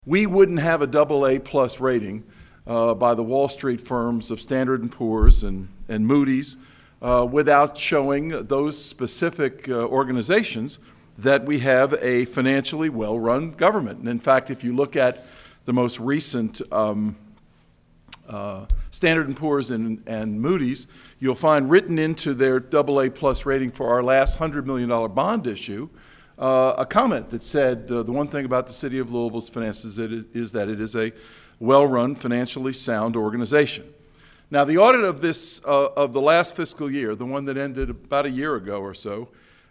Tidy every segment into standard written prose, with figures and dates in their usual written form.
We wouldn't have a AA plus rating by the Wall Street firms of Standard & Poor's and Moody's without showing those specific organizations that we have a financially well-run government. And in fact, if you look at the most recent Standard & Poor's and Moody's, you'll find written into their AA plus rating for our last $100 million bond issue a comment that said the one thing about the city of Louisville's finances is that it is a well-run, financially sound organization. Now, the audit of this of the last fiscal year, the one that ended about a year ago or so,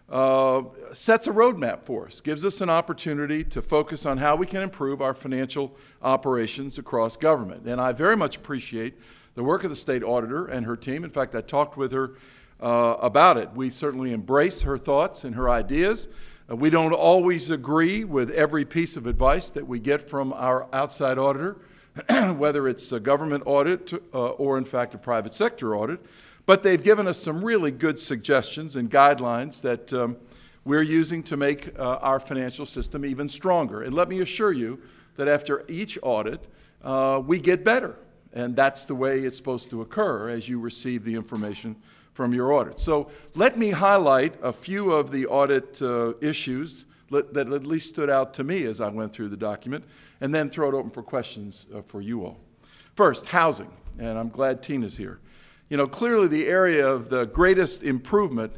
sets a roadmap for us, gives us an opportunity to focus on how we can improve our financial operations across government. And I very much appreciate the work of the state auditor and her team. In fact, I talked with her about it. We certainly embrace her thoughts and her ideas. We don't always agree with every piece of advice that we get from our outside auditor, whether it's a government audit or, in fact, a private sector audit. But they've given us some really good suggestions and guidelines that we're using to make our financial system even stronger. And let me assure you that after each audit, we get better. And that's the way it's supposed to occur as you receive the information from your audit. So let me highlight a few of the audit issues that at least stood out to me as I went through the document, and then throw it open for questions for you all. First, housing, and I'm glad Tina's here. You know, clearly the area of the greatest improvement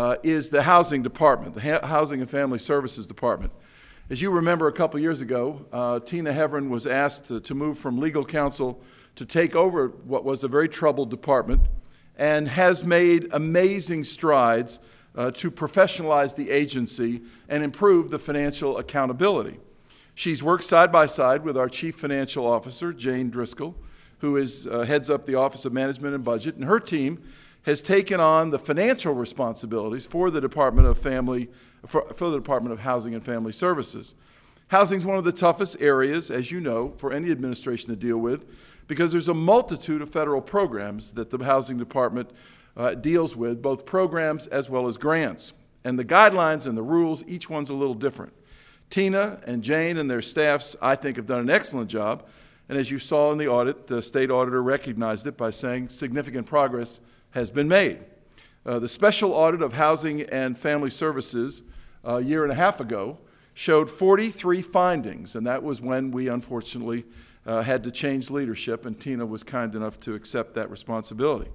is the housing department, the Housing and Family Services Department. As you remember, a couple years ago, Tina Heavren was asked to move from legal counsel to take over what was a very troubled department, and has made amazing strides to professionalize the agency and improve the financial accountability. She's worked side by side with our Chief Financial Officer, Jane Driscoll, who heads up the Office of Management and Budget, and her team has taken on the financial responsibilities for the Department of for the Department of Housing and Family Services. Housing is one of the toughest areas, as you know, for any administration to deal with, because there's a multitude of federal programs that the Housing Department deals with, both programs as well as grants. And the guidelines and the rules, each one's a little different. Tina and Jane and their staffs, I think, have done an excellent job. And as you saw in the audit, the state auditor recognized it by saying significant progress has been made. The special audit of Housing and Family Services a year and a half ago showed 43 findings, and that was when we unfortunately had to change leadership, and Tina was kind enough to accept that responsibility.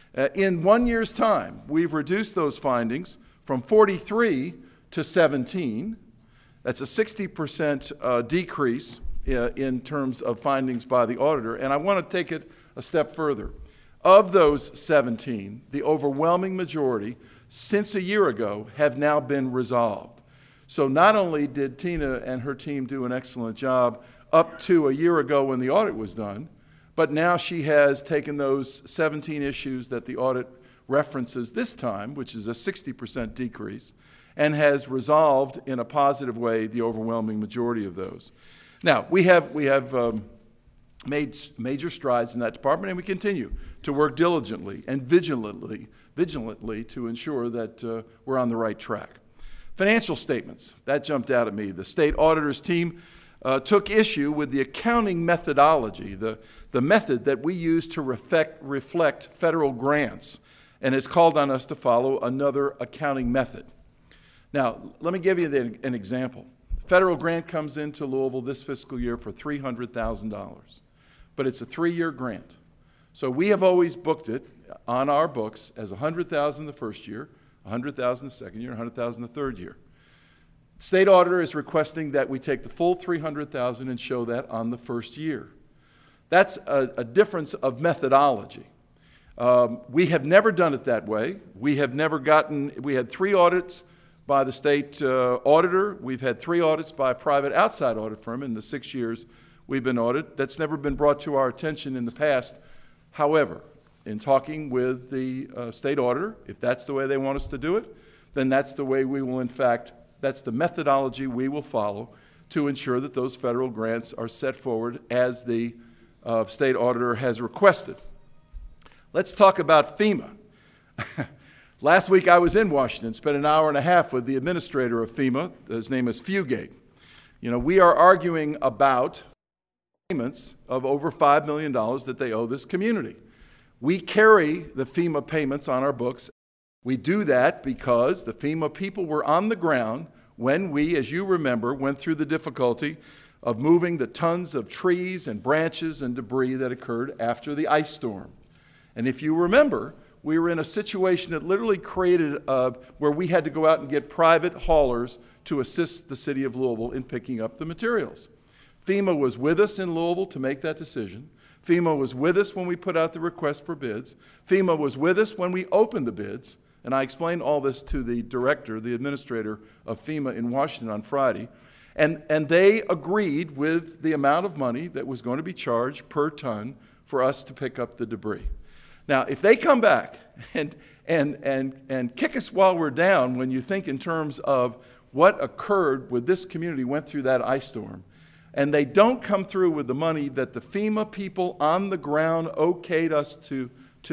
In 1 year's time, we've reduced those findings from 43 to 17. That's a 60% decrease in terms of findings by the auditor, and I want to take it a step further. Of those 17, the overwhelming majority, since a year ago, have now been resolved. So not only did Tina and her team do an excellent job up to a year ago when the audit was done, but now she has taken those 17 issues that the audit references this time, which is a 60% decrease, and has resolved in a positive way the overwhelming majority of those. Now, we have made major strides in that department, and we continue to work diligently and vigilantly to ensure that we're on the right track. Financial statements, that jumped out at me. The state auditor's team took issue with the accounting methodology, the method that we use to reflect federal grants, and has called on us to follow another accounting method. Now, let me give you an example. Federal grant comes into Louisville this fiscal year for $300,000, but it's a 3-year grant. So we have always booked it on our books as $100,000 the first year, $100,000 the second year, $100,000 the third year. State auditor is requesting that we take the full $300,000 and show that on the first year. That's a difference of methodology. We have never done it that way. We had 3 audits by the state auditor. We've had 3 audits by a private outside audit firm in the 6 years we've been audited. That's never been brought to our attention in the past. However, in talking with the state auditor, if that's the way they want us to do it, then that's the way we will, in fact, that's the methodology we will follow to ensure that those federal grants are set forward as the state auditor has requested. Let's talk about FEMA. Last week I was in Washington, spent an hour and a half with the administrator of FEMA. His name is Fugate. We are arguing about payments of over $5 million that they owe this community. We carry the FEMA payments on our books. We do that because the FEMA people were on the ground when we, as you remember, went through the difficulty of moving the tons of trees and branches and debris that occurred after the ice storm. And if you remember, we were in a situation that literally created where we had to go out and get private haulers to assist the city of Louisville in picking up the materials. FEMA was with us in Louisville to make that decision. FEMA was with us when we put out the request for bids. FEMA was with us when we opened the bids. And I explained all this to the director, the administrator of FEMA in Washington on Friday. And they agreed with the amount of money that was going to be charged per ton for us to pick up the debris. Now, if they come back and kick us while we're down, when you think in terms of what occurred when this community went through that ice storm, and they don't come through with the money that the FEMA people on the ground okayed us to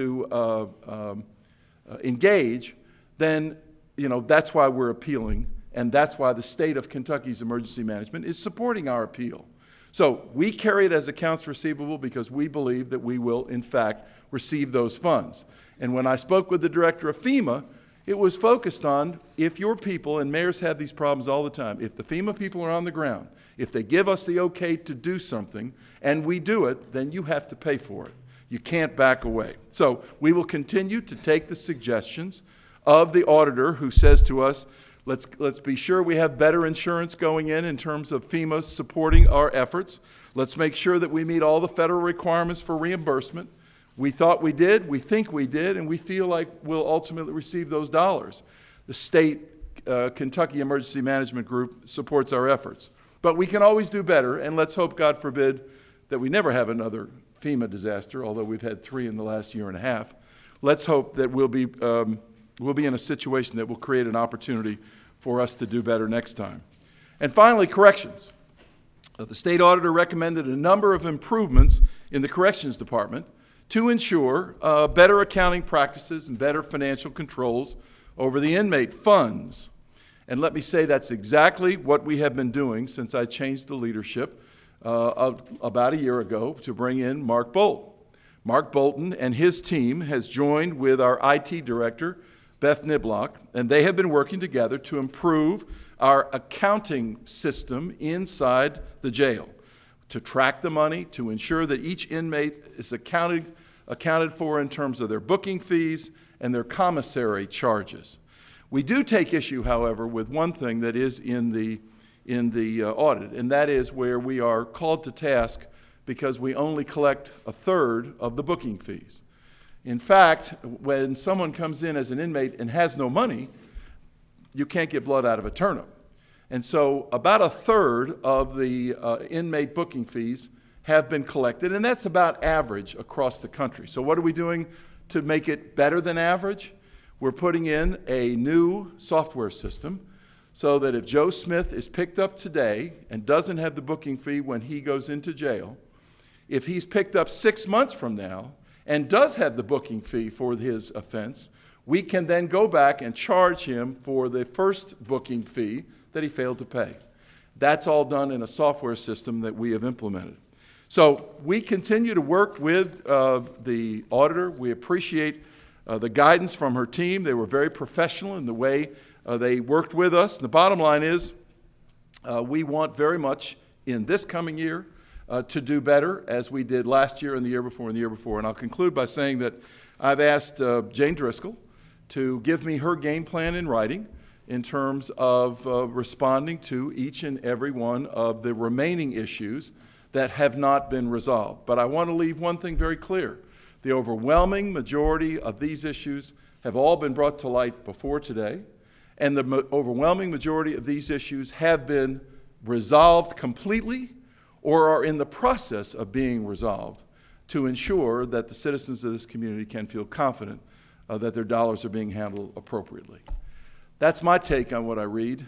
engage, then that's why we're appealing, and that's why the state of Kentucky's emergency management is supporting our appeal. So we carry it as accounts receivable because we believe that we will, in fact, receive those funds. And when I spoke with the director of FEMA, it was focused on if your people, and mayors have these problems all the time, if the FEMA people are on the ground, if they give us the okay to do something and we do it, then you have to pay for it. You can't back away. So we will continue to take the suggestions of the auditor who says to us, let's be sure we have better insurance going in terms of FEMA supporting our efforts. Let's make sure that we meet all the federal requirements for reimbursement. We thought we did, we think we did, and we feel like we'll ultimately receive those dollars. The state Kentucky Emergency Management Group supports our efforts. But we can always do better, and let's hope, God forbid, that we never have another FEMA disaster, although we've had 3 in the last year and a half. Let's hope that we'll be in a situation that will create an opportunity for us to do better next time. And finally, corrections. The state auditor recommended a number of improvements in the corrections department to ensure better accounting practices and better financial controls over the inmate funds. And let me say that's exactly what we have been doing since I changed the leadership about a year ago to bring in Mark Bolton. Mark Bolton and his team has joined with our IT director, Beth Niblock, and they have been working together to improve our accounting system inside the jail, to track the money, to ensure that each inmate is accounted for in terms of their booking fees and their commissary charges. We do take issue, however, with one thing that is in the audit, and that is where we are called to task because we only collect a third of the booking fees. In fact, when someone comes in as an inmate and has no money, you can't get blood out of a turnip. And so about a third of the inmate booking fees have been collected, and that's about average across the country. So what are we doing to make it better than average? We're putting in a new software system so that if Joe Smith is picked up today and doesn't have the booking fee when he goes into jail, if he's picked up 6 months from now and does have the booking fee for his offense, we can then go back and charge him for the first booking fee that he failed to pay. That's all done in a software system that we have implemented. So we continue to work with the auditor. We appreciate the guidance from her team. They were very professional in the way they worked with us. And the bottom line is we want very much in this coming year to do better as we did last year and the year before and the year before. And I'll conclude by saying that I've asked Jane Driscoll to give me her game plan in writing in terms of responding to each and every one of the remaining issues that have not been resolved. But I want to leave one thing very clear. The overwhelming majority of these issues have all been brought to light before today, and the overwhelming majority of these issues have been resolved completely or are in the process of being resolved to ensure that the citizens of this community can feel confident that their dollars are being handled appropriately. That's my take on what I read,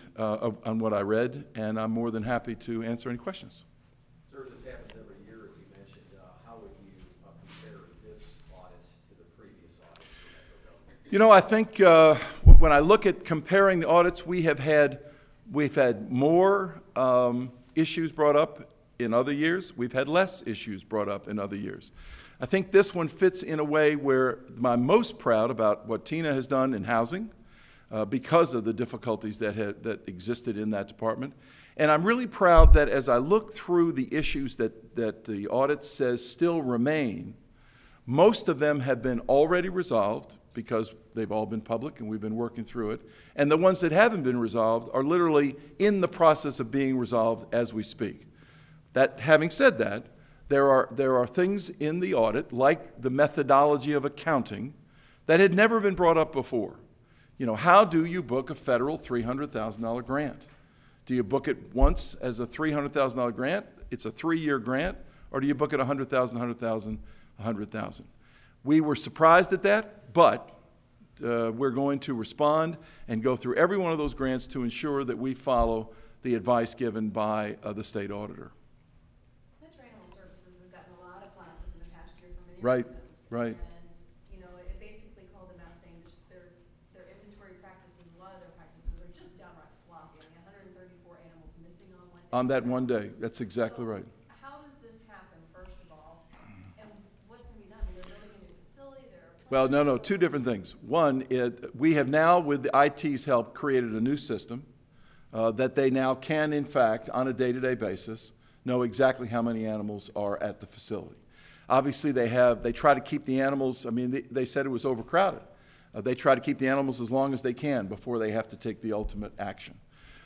and I'm more than happy to answer any questions. Sir, this happens every year, as you mentioned. How would you compare this audit to the previous audits? You know, I think when I look at comparing the audits, we've had more issues brought up in other years. We've had less issues brought up in other years. I think this one fits in a way where I'm most proud about what Tina has done in housing because of the difficulties that existed in that department. And I'm really proud that as I look through the issues that the audit says still remain, most of them have been already resolved because they've all been public and we've been working through it. And the ones that haven't been resolved are literally in the process of being resolved as we speak. That, having said that, there are things in the audit, like the methodology of accounting, that had never been brought up before. You know, how do you book a federal $300,000 grant? Do you book it once as a $300,000 grant? It's a 3-year grant, or do you book it $100,000, $100,000, $100,000? We were surprised at that, but we're going to respond and go through every one of those grants to ensure that we follow the advice given by the state auditor. Metro Animal Services has gotten a lot of flack in the past year from many Right, reasons. right. And, you know, it basically called them out saying just their inventory practices, a lot of their practices are just downright sloppy. I mean, 134 animals missing on one day. On that one day, that's exactly right. How does this happen, first of all? And what's going to be done? I mean, they're building a new facility, Well, no, two different things. One, we have now, with the IT's help, created a new system that they now can, in fact, on a day-to-day basis, know exactly how many animals are at the facility. Obviously, they try to keep the animals, I mean, they said it was overcrowded. They try to keep the animals as long as they can before they have to take the ultimate action.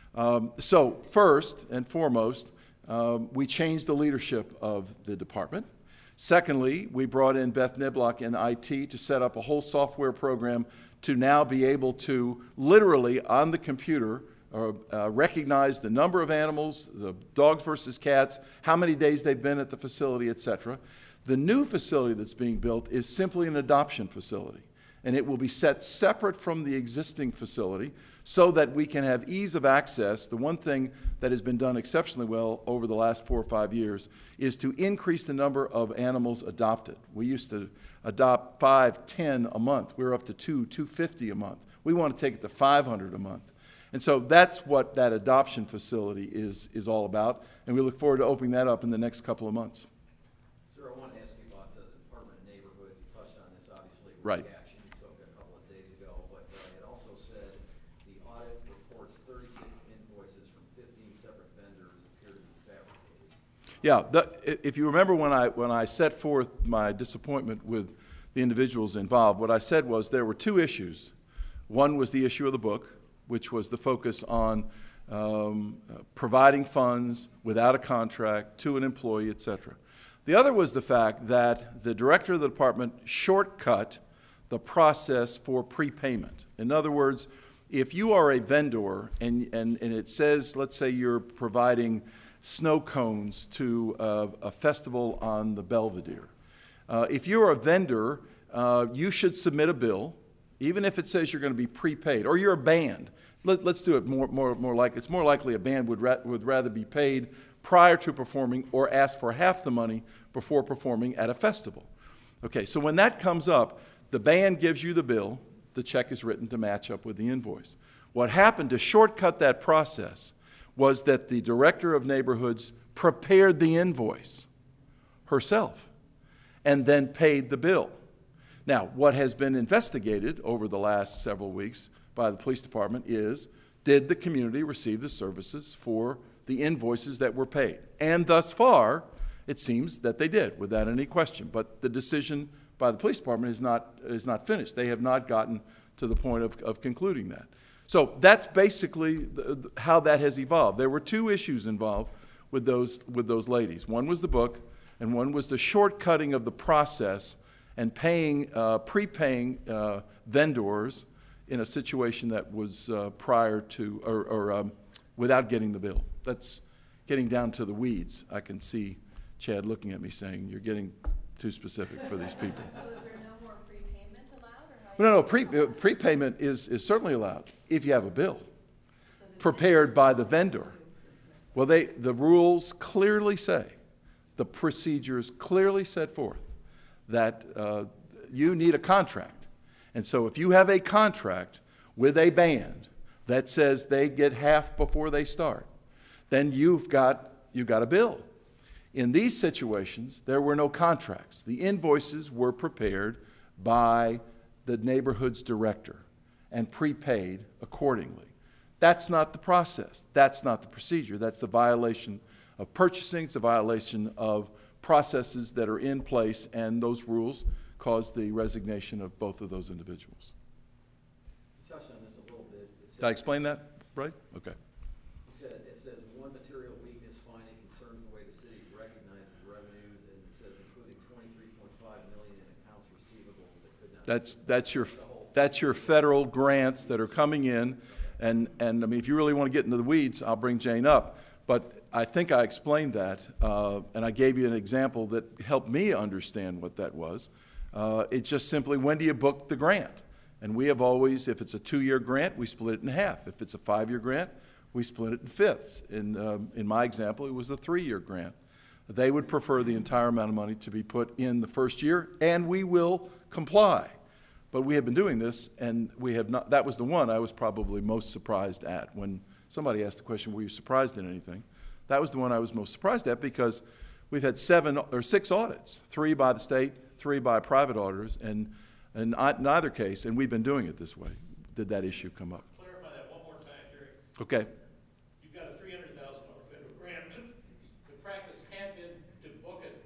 So first and foremost, we changed the leadership of the department. Secondly, we brought in Beth Niblock in IT to set up a whole software program to now be able to literally on the computer recognize the number of animals, the dogs versus cats, how many days they've been at the facility, etc. The new facility that's being built is simply an adoption facility, and it will be set separate from the existing facility so that we can have ease of access. The one thing that has been done exceptionally well over the last 4 or 5 years is to increase the number of animals adopted. We used to adopt 5, 10 a month. We're up to 250 a month. We want to take it to 500 a month. And so that's what that adoption facility is all about, and we look forward to opening that up in the next couple of months. Sir, I want to ask you about the Department of Neighborhoods. You touched on this, obviously, with Right. the action you took a couple of days ago, but it also said the audit reports 36 invoices from 15 separate vendors appear to be fabricated. Yeah, if you remember when I set forth my disappointment with the individuals involved, what I said was there were 2 issues. One was the issue of the book, which was the focus on providing funds without a contract to an employee, et cetera. The other was the fact that the director of the department shortcut the process for prepayment. In other words, if you are a vendor and it says, let's say you're providing snow cones to a festival on the Belvedere. If you're a vendor, you should submit a bill, even if it says you're going to be prepaid, or you're a band. Let's do it more like it's more likely a band would rather be paid prior to performing or ask for half the money before performing at a festival. Okay, so when that comes up, the band gives you the bill, the check is written to match up with the invoice. What happened to shortcut that process was that the director of neighborhoods prepared the invoice herself and then paid the bill. Now, what has been investigated over the last several weeks by the police department is, did the community receive the services for the invoices that were paid? And thus far, it seems that they did, without any question. But the decision by the police department is not finished. They have not gotten to the point of concluding that. So that's basically how that has evolved. There were 2 issues involved with those ladies. One was the book, and one was the shortcutting of the process and prepaying vendors in a situation that was prior to or without getting the bill. That's getting down to the weeds. I can see Chad looking at me saying, you're getting too specific for these people. So is there no more prepayment allowed? Or how Prepayment is certainly allowed if you have a bill prepared by the vendor. Well, the rules clearly say, the procedures clearly set forth that you need a contract. And so if you have a contract with a band that says they get half before they start, then you've got a bill. In these situations, there were no contracts. The invoices were prepared by the neighborhood's director and prepaid accordingly. That's not the process. That's not the procedure. That's the violation of purchasing. It's a violation of processes that are in place, and those rules caused the resignation of both of those individuals. You touched on this a little bit. Did I explain that right? Okay. It says one material weakness finding concerns the way the city recognizes revenues, and it says including 23.5 million in accounts receivables that could not. That's your federal grants that are coming in, and I mean, if you really want to get into the weeds, I'll bring Jane up. But I think I explained that, and I gave you an example that helped me understand what that was. It's just simply, when do you book the grant? And we have always, if it's a 2-year grant, we split it in half. If it's a 5-year grant, we split it in fifths. In my example, it was a 3-year grant. They would prefer the entire amount of money to be put in the first year, and we will comply. But we have been doing this, and we have not. That was the one I was probably most surprised at. When somebody asked the question, were you surprised at anything? That was the one I was most surprised at, because we've had 7 or 6 audits, 3 by the state, 3 by private auditors, and in either case, and we've been doing it this way, did that issue come up. Clarify that one more time, Jerry. Okay. You've got a $300,000 federal grant. The practice has been to book it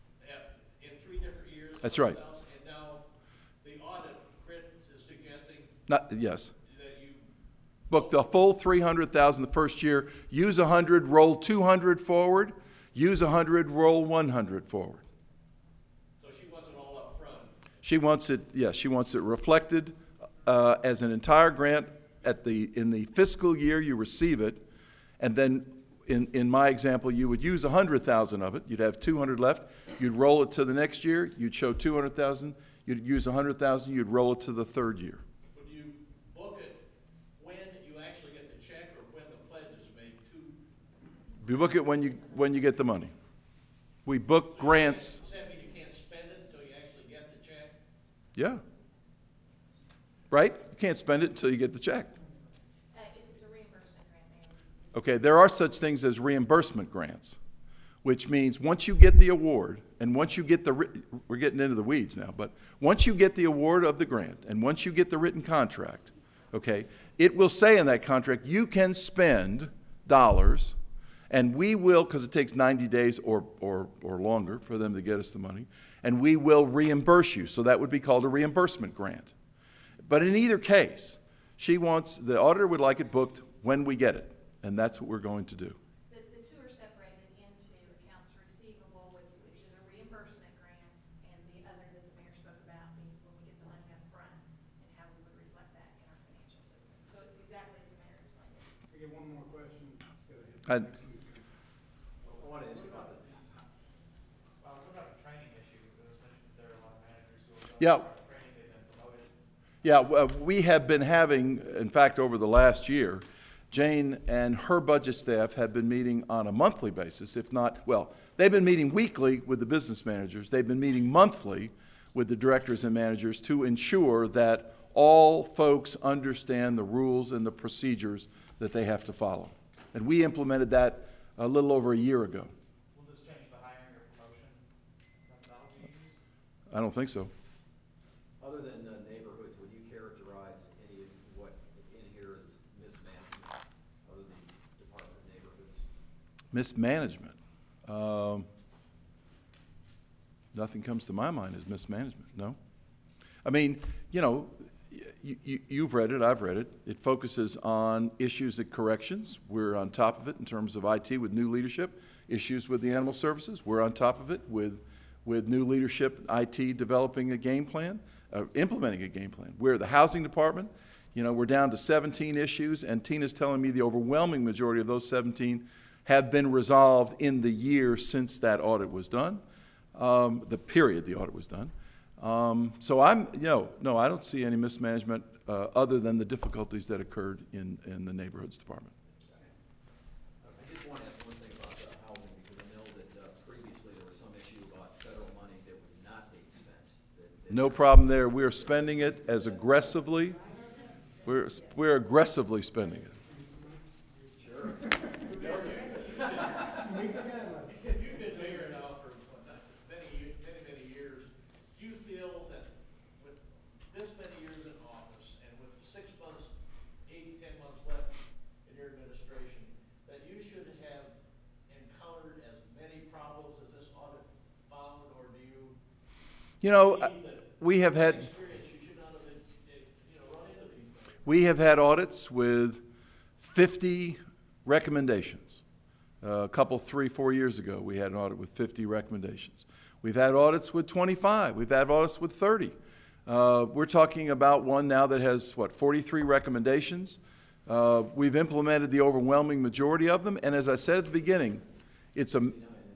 in 3 different years. That's right. And now the audit credit is suggesting Yes. that you Book the full $300,000 the first year, use 100, roll 200 forward, use 100, roll 100 forward. So she wants it all up front. She wants it, yes, she wants it reflected as an entire grant in the fiscal year you receive it, and then in my example, you would use 100,000 of it. You'd have 200 left. You'd roll it to the next year. You'd show 200,000. You'd use 100,000. You'd roll it to the third year. Would you book it when you actually get the check, or when the pledge is made to? You book it when you get the money. We book grants. Does that mean you can't spend it until you actually get the check? Yeah. Right? You can't spend it until you get the check. If it's a reimbursement grant, maybe. Okay, there are such things as reimbursement grants, which means once you get the award, and once you get we're getting into the weeds now, but once you get the award of the grant, and once you get the written contract, okay, it will say in that contract, you can spend dollars, and we will, because it takes 90 days or longer for them to get us the money, and we will reimburse you. So that would be called a reimbursement grant. But in either case, the auditor would like it booked when we get it, and that's what we're going to do. The 2 are separated into accounts receivable, which is a reimbursement grant, and the other that the mayor spoke about being when we get the money up front, and how we would reflect that in our financial system. So it's exactly as the mayor explained it. I get one more question. I- I want to ask you about the, What about the training issue? It was mentioned there are a lot of managers who are Yeah. training, they've been promoted. Yeah, we have been having, in fact, over the last year, Jane and her budget staff have been meeting on a monthly basis, if not, well, they've been meeting weekly with the business managers. They've been meeting monthly with the directors and managers to ensure that all folks understand the rules and the procedures that they have to follow. And we implemented that a little over a year ago. Will this change the hiring or promotion methodology used? I don't think so. other than neighborhoods, would you characterize any of what in here as mismanagement, other than Department of Neighborhoods? Mismanagement. Nothing comes to my mind as mismanagement, no. I mean, you know, you've read it, I've read it. It focuses on issues at corrections. We're on top of it in terms of IT with new leadership. Issues with the animal services, we're on top of it with new leadership, IT developing a game plan, implementing a game plan. We're the housing department. You know, we're down to 17 issues, and Tina's telling me the overwhelming majority of those 17 have been resolved in the year since that audit was done, the period the audit was done. So no, I don't see any mismanagement other than the difficulties that occurred in the neighborhoods department. I just want to ask one thing about housing, because I know that previously there was some issue about federal money that was not being spent. No problem there. We're spending it as aggressively. We're aggressively spending it. Sure. You know, believe that we have had, experience, you should not have been, run into these things. we have had audits with 50 recommendations. A couple, 3, 4 years ago, we had an audit with 50 recommendations. We've had audits with 25. We've had audits with 30. We're talking about one now that has, 43 recommendations. We've implemented the overwhelming majority of them, and as I said at the beginning, it's a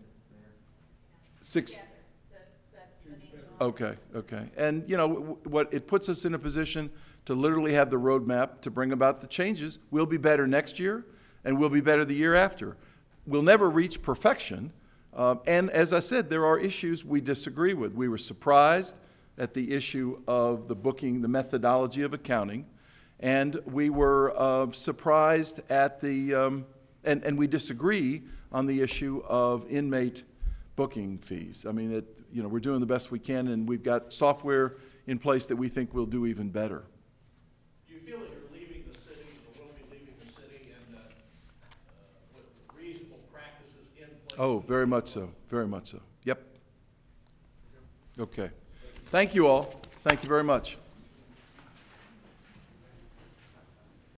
six. Together, the financial. Okay. And, you know, what, it puts us in a position to literally have the roadmap to bring about the changes. We'll be better next year, and we'll be better the year after. We'll never reach perfection, and as I said, there are issues we disagree with. We were surprised at the issue of the booking, the methodology of accounting, and we were surprised at the, and we disagree on the issue of inmate booking fees. I mean, you know, we're doing the best we can, and we've got software in place that we think will do even better. Do you feel that you're leaving the city, or will be leaving the city, and with reasonable practices in place? Oh, very much so, very much so. Yep. Okay. Thank you all. Thank you very much.